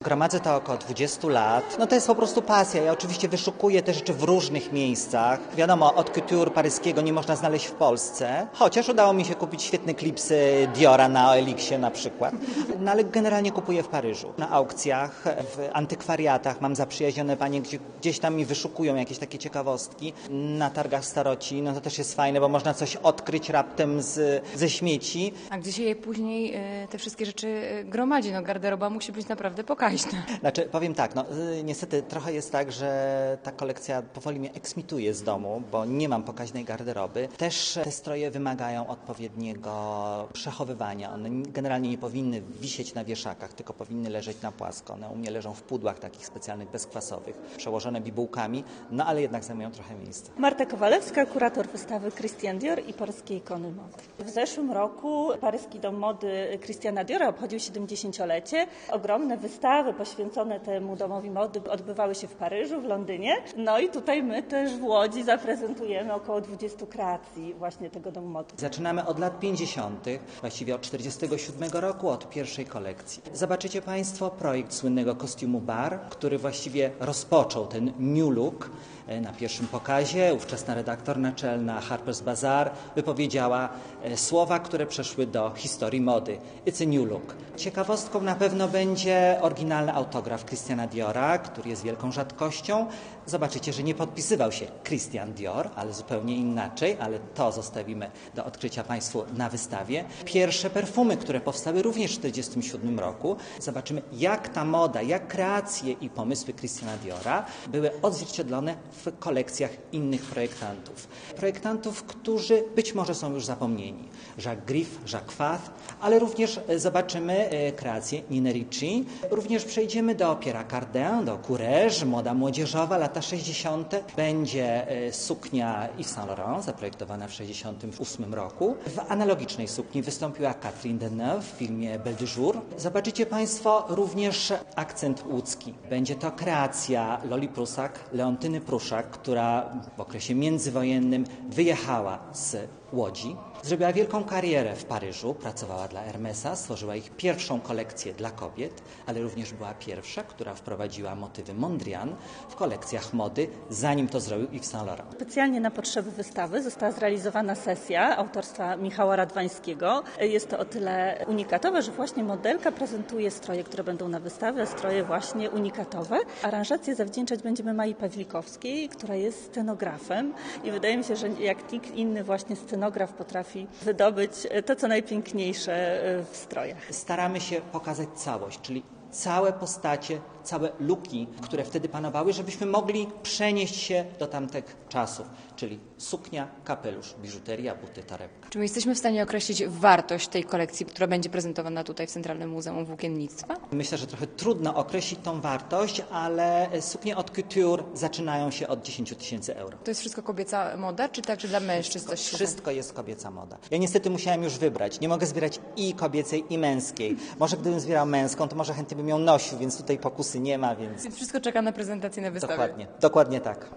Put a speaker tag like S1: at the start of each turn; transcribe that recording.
S1: Gromadzę to około 20 lat. No to jest po prostu pasja. Ja oczywiście wyszukuję te rzeczy w różnych miejscach. Wiadomo, od couture paryskiego nie można znaleźć w Polsce, chociaż udało mi się kupić świetne klipsy Diora na OLX-ie na przykład. No ale generalnie kupuję w Paryżu. Na aukcjach, w antykwariatach mam zaprzyjaźnione panie, gdzieś tam mi wyszukują jakieś takie ciekawostki. Na targach staroci, no to też jest fajne, bo można coś odkryć raptem ze śmieci.
S2: A gdzie się je później te wszystkie rzeczy gromadzi? No garderoba musi być naprawdę pokaźna.
S1: Znaczy, powiem tak, no niestety trochę jest tak, że ta kolekcja powoli mnie eksmituje z domu, bo nie mam pokaźnej garderoby. Też te stroje wymagają odpowiedniego przechowywania. One generalnie nie powinny wisieć na wieszakach, tylko powinny leżeć na płasko. One u mnie leżą w pudłach takich specjalnych, bezkwasowych, przełożone bibułkami, no ale jednak zajmują trochę miejsca.
S3: Marta Kowalewska, kurator wystawy Christian Dior i polskie ikony mody. W zeszłym roku paryski dom mody Christiana Diora obchodził 70-lecie. Ogromne wystawy poświęcone temu domowi mody odbywały się w Paryżu, w Londynie. No i tutaj my też w Łodzi zaprezentujemy około 20 kreacji właśnie tego domu mody.
S1: Zaczynamy od lat 50., właściwie od 47 roku, od pierwszej kolekcji. Zobaczycie Państwo projekt słynnego kostiumu bar, który właściwie rozpoczął ten new look. Na pierwszym pokazie ówczesna redaktor naczelna Harper's Bazaar wypowiedziała słowa, które przeszły do historii mody. It's a new look. Ciekawostką na pewno będzie oryginalny autograf Christiana Diora, który jest wielką rzadkością. Zobaczycie, że nie podpisywał się Christian Dior, ale zupełnie inaczej, ale to zostawimy do odkrycia Państwu na wystawie. Pierwsze perfumy, które powstały również w 1947 roku. Zobaczymy, jak ta moda, jak kreacje i pomysły Christiana Diora były odzwierciedlone w kolekcjach innych projektantów. Projektantów, którzy być może są już zapomnieni. Jacques Griff, Jacques Fath, ale również zobaczymy kreacje Nina Ricci. Również przejdziemy do Pierre'a Cardin, do Courrèges, moda młodzieżowa, lata 60. Będzie suknia Yves Saint Laurent, zaprojektowana w 1968 roku. W analogicznej sukni wystąpiła Catherine Deneuve w filmie Belle de Jour. Zobaczycie Państwo również akcent łódzki. Będzie to kreacja Loli Prusak, Leontyny Pruszak, która w okresie międzywojennym wyjechała z Łodzi. Zrobiła wielką karierę w Paryżu, pracowała dla Hermesa, stworzyła ich pierwszą kolekcję dla kobiet, ale również była pierwsza, która wprowadziła motywy Mondrian w kolekcjach mody, zanim to zrobił Yves Saint Laurent.
S3: Specjalnie na potrzeby wystawy została zrealizowana sesja autorstwa Michała Radwańskiego. Jest to o tyle unikatowe, że właśnie modelka prezentuje stroje, które będą na wystawie, stroje właśnie unikatowe. Aranżację zawdzięczać będziemy Mai Pawlikowskiej, która jest scenografem i wydaje mi się, że jak nikt inny właśnie scenograf potrafi wydobyć to, co najpiękniejsze w strojach.
S1: Staramy się pokazać całość, czyli całe postacie, całe luki, które wtedy panowały, żebyśmy mogli przenieść się do tamtych czasów, czyli suknia, kapelusz, biżuteria, buty, torebka.
S2: Czy my jesteśmy w stanie określić wartość tej kolekcji, która będzie prezentowana tutaj w Centralnym Muzeum Włókiennictwa?
S1: Myślę, że trochę trudno określić tą wartość, ale suknie od couture zaczynają się od 10 000 euro.
S2: To jest wszystko kobieca moda, czy także dla mężczyzn coś się
S1: Wszystko jest kobieca moda. Ja niestety musiałem już wybrać. Nie mogę zbierać i kobiecej, i męskiej. Może gdybym zbierał męską, to może chętnie bym ją nosił, więc tutaj pokusy nie ma, więc...
S2: Więc wszystko czeka na prezentację na wystawie.
S1: Dokładnie tak.